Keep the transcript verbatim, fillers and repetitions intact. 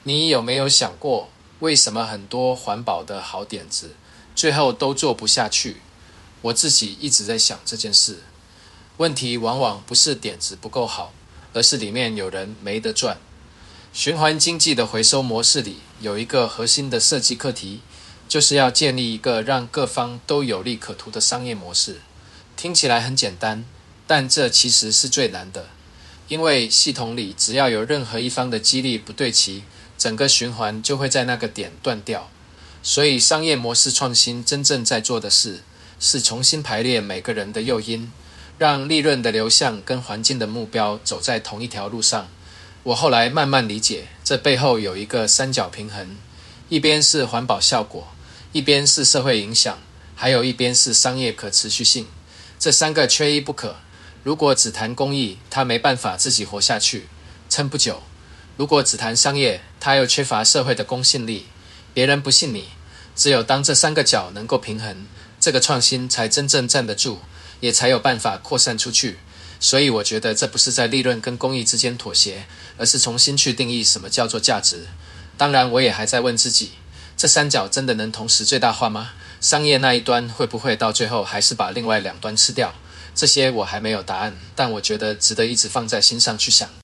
你有没有想过，为什么很多环保的好点子，最后都做不下去？我自己一直在想这件事。问题往往不是点子不够好，而是里面有人没得赚。循环经济的回收模式里，有一个核心的设计课题，就是要建立一个让各方都有利可图的商业模式。听起来很简单，但这其实是最难的。因为系统里只要有任何一方的激励不对齐，整个循环就会在那个点断掉。所以商业模式创新真正在做的事，是重新排列每个人的诱因，让利润的流向跟环境的目标走在同一条路上。我后来慢慢理解，这背后有一个三角平衡，一边是环保效果，一边是社会影响，还有一边是商业可持续性。这三个缺一不可。如果只谈公益，它没办法自己活下去，撑不久。如果只谈商业，它又缺乏社会的公信力，别人不信你。只有当这三个角能够平衡，这个创新才真正站得住，也才有办法扩散出去。所以我觉得这不是在利润跟公益之间妥协，而是重新去定义什么叫做价值。当然我也还在问自己，这三角真的能同时最大化吗？商业那一端会不会到最后还是把另外两端吃掉？这些我还没有答案，但我觉得值得一直放在心上去想。